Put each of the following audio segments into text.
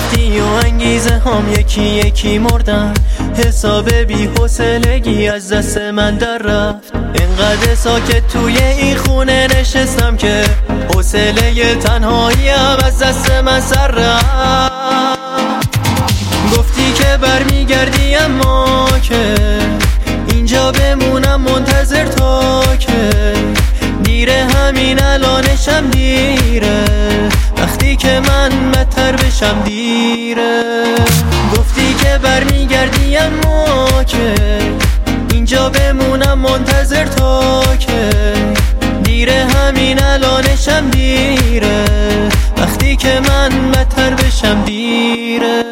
رفتی و انگیزه هم یکی یکی مردن، حساب بی حوصلگی از دست من در رفت. اینقدر ساکت توی این خونه نشستم که حوصله تنهاییم از دست من سر رفت. گفتی که برمیگردی اما که اینجا بمونم منتظر تا که دیره، همین الانشم دیره، وقتی که من بدتر بشم دیره. گفتی که برمیگردی اما که اینجا بمونم منتظر تا که دیره، همین الانشم دیره، وقتی که من بدتر بشم دیره.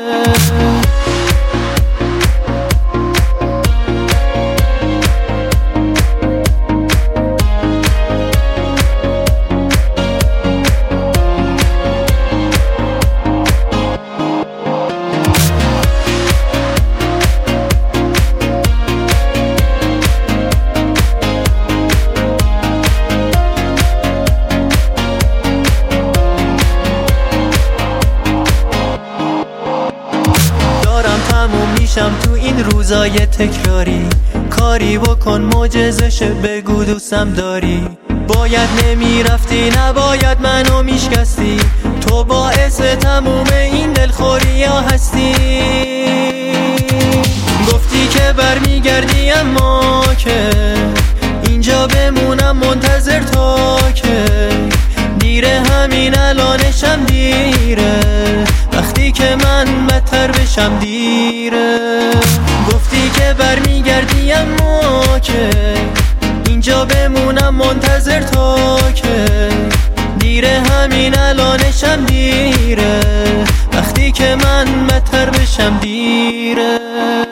میشم تو این روزای تکراری، کاری بکن معجزه‌ش بگو دوستم داری. باید نمیرفتی نباید منو میشکستی، تو باعث تموم این دلخوری ها هستی. گفتی که برمیگردی اما که اینجا بمونم منتظر تا که دیره، همین الانشم دیره، وقتی که من بدتر بشم دیره. گفتی که برمیگردی اما که اینجا بمونم منتظر تا که دیره، همین الانشم دیره، وقتی که من بدتر بشم دیره.